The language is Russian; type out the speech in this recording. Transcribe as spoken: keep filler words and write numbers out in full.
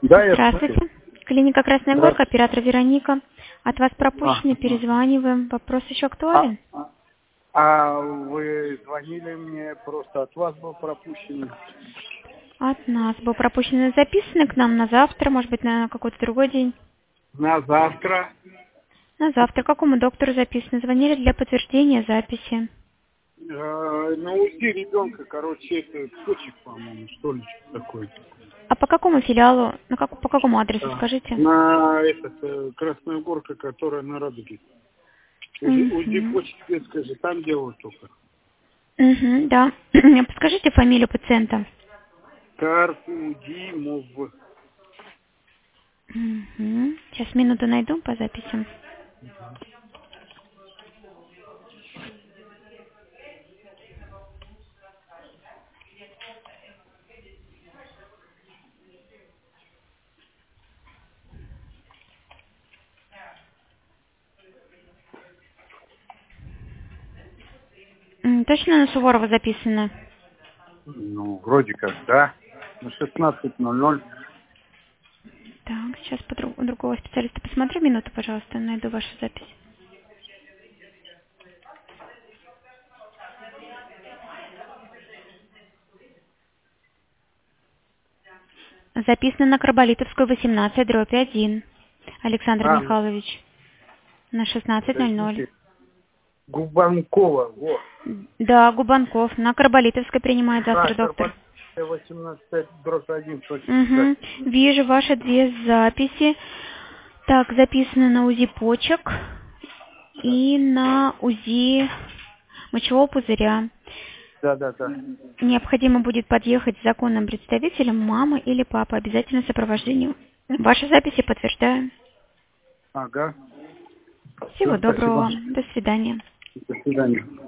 Да, я Здравствуйте. слушаю. Клиника Красная Горка, Здравствуйте. оператор Вероника. От вас А, пропущены, перезваниваем. Вопрос еще а, актуален? а а вы звонили мне, просто от вас был пропущен. От нас был пропущен. Записаны к нам на завтра, может быть, на какой-то другой день. На завтра. На завтра. Какому доктору записаны? Звонили для подтверждения записи. Э, на УЗИ ребенка, короче, это почек, по-моему, что ли, что такое. А по какому филиалу, на как, по какому адресу, А, скажите? на этот, э, Красная Горка, которая на Радуге. УЗИ, УЗИ Угу. почек детская же там делают только. Угу, да. Подскажите фамилию пациента. Карпудимов. Угу. Сейчас минуту найду по записям. М, Точно на Суворова записано? Ну, вроде как, да. На шестнадцать ноль ноль. Так, сейчас по друг- у другого специалиста посмотрю. Минуту, пожалуйста, найду вашу запись. Записано на Карболитовскую, восемнадцать, дробь один. Александр А, ну, Михайлович. На шестнадцать ноль ноль. подождите. Губанкова, вот. Да, Губанков. На Карболитовской принимает А, завтра доктор. восемнадцать дробь один, точно. Да. Угу. Вижу ваши две записи. Так, записано на УЗИ почек Да, и на УЗИ мочевого пузыря. да, да. да. Необходимо будет подъехать с законным представителем, мама или папа, обязательно сопровождение. Ваши записи подтверждаю. Ага. Всего Все, доброго спасибо. вам. До свидания. До свидания.